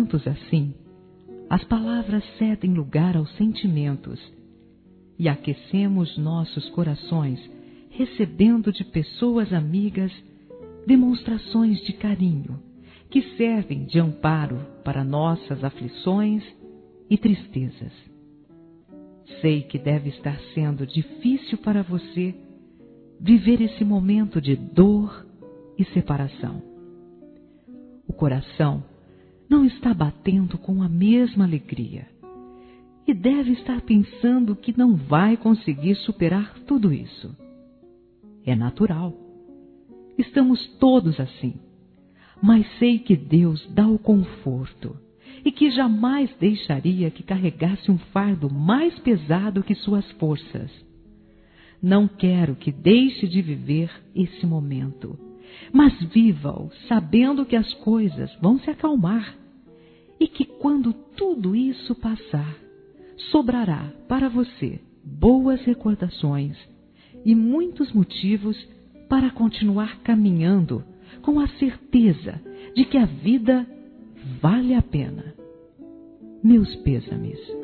momentos assim, as palavras cedem lugar aos sentimentos e aquecemos nossos corações recebendo de pessoas amigas demonstrações de carinho que servem de amparo para nossas aflições e tristezas. Sei que deve estar sendo difícil para você viver esse momento de dor e separação. O coração não está batendo com a mesma alegria e deve estar pensando que não vai conseguir superar tudo isso. É natural. Estamos todos assim. Mas sei que Deus dá o conforto e que jamais deixaria que carregasse um fardo mais pesado que suas forças. Não quero que deixe de viver esse momento, mas viva-o sabendo que as coisas vão se acalmar e que quando tudo isso passar, sobrará para você boas recordações e muitos motivos para continuar caminhando com a certeza de que a vida vale a pena. Meus pêsames.